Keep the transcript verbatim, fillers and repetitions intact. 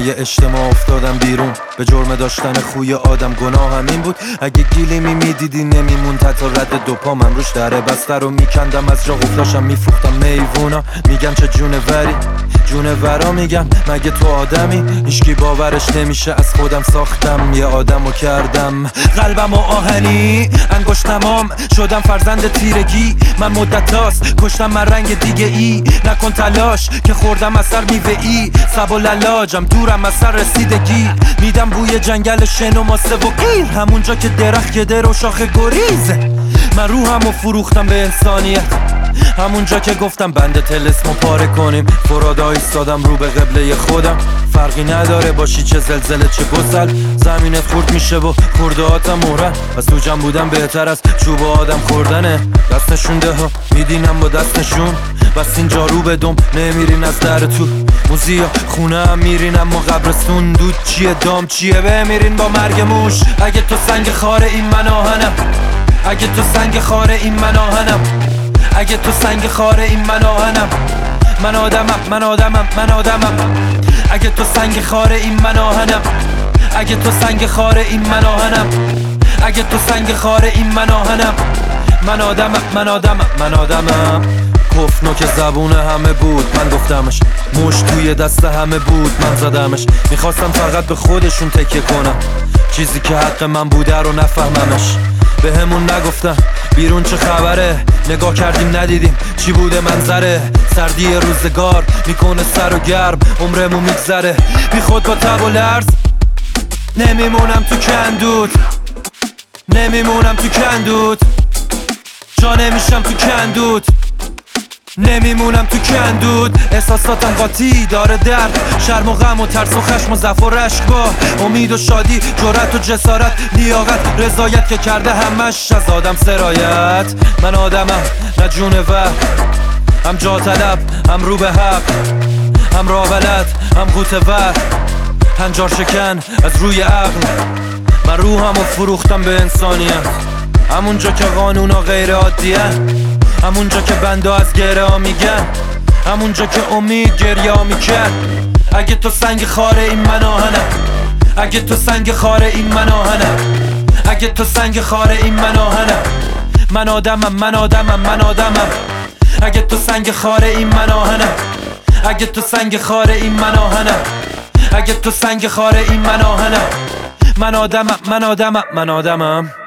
خونه اجتماع افتادم بیرون، به جرم داشتن خوی آدم گناه همین بود. اگه گیلیمی میدیدی نمیمون حتی رد دو پا، من روش دره بسته رو میکندم، از جا قفلاشم میفروختم میوونا. میگم چه جونوری جونورا، میگم مگه تو آدمی؟ هیچکی باورش نمیشه، از خودم ساختم یه آدمو کردم قلبم و آهنی انگشت تمام شدم فرزند تیرگی. من مدت هاست کشتم من رنگ دیگه ای، نکن تلاش که خوردم از سر میوه ای. سب و للاجم دورم از سر رسیدگی، میدم بوی جنگل شن و ماسه و قیر، همونجا که درخت گده رو شاخ گریز. من روحمو فروختم به انسانیت، همونجا که گفتم بند تلسمو پاره کنیم. فرادا ایستادم رو به قبله خودم، فرقی نداره باشی چه زلزله چه گسل، زمینت خورد میشه و خورده هاتم مهرن. بس تو جمع بودم بهتر از چوب آدم خوردنه. دست نشونده ها میدینم با دست نشون، بس اینجا رو بدم نمیرین از در تو. موزیا خونه هم میرین اما قبرستون دود چیه دام چیه بمیرین با مرگ موش. اگه تو سنگ خاره این من آهنم، اگه تو سنگ خاره این من آهنم، اگه تو سنگ خاره این من آهنم. من آدمم من آدمم من آدمم، اگه تو سنگ خاره این من آهنم، اگه تو سنگ خاره این من آهنم، اگه تو سنگ خاره این من آهنم. من آدمم من آدمم من آدمم. کفنو که زبون همه بود من گفتمش، مش توی دست همه بود من زدمش. میخواستم فقط به خودشون تکیه کنم، چیزی که حق من بوده رو نفهممش. به همون نگفتم بیرون چه خبره، نگاه کردیم ندیدیم چی بوده منظره. سردی روزگار میکنه سر و گرم، عمرمون میگذره بی خود با تب و لرز. نمیمونم تو کندود، نمیمونم تو کندود، جا نمیشم تو کندود، نمیمونم تو کندود. احساساتم قاطی داره درد، شرم و غم و ترس و خشم و ضعف و رشک، با امید و شادی جرأت و جسارت لیاقت رضایت که کرده همش از آدم سرایت. من آدمم نه جونور، هم جا طلب هم رو به حق، هم راه بلد هم قوطه ور، هنجار شکن از روی عقل. من روحمو فروختم به انسانیت، همونجا که قانونا غیر عادیه، همونجا که بنده از گره ها میگن، همونجا که امید گریه ها میکن. اگه تو سنگ خاره این من آهنم، اگه تو سنگ خاره این من آهنم، اگه تو سنگ خاره این من آهنم. من آدمم من آدمم من آدمم، اگه تو سنگ خاره این من آهنم، اگه تو سنگ خاره این من آهنم، اگه تو سنگ خاره این من آهنم. من آدمم من آدمم من آدمم.